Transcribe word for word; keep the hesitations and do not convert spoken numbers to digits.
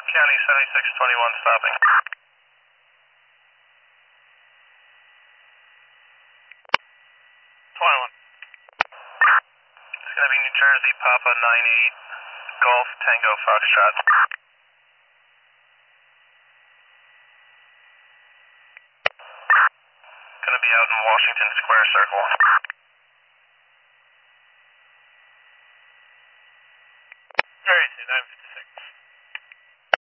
County seventy-six twenty-one stopping. twenty-one. It's going to be New Jersey, Papa nine eight, Golf, Tango, Foxtrot. Going to be out in Washington Square Circle. Very soon, nine fifty-six.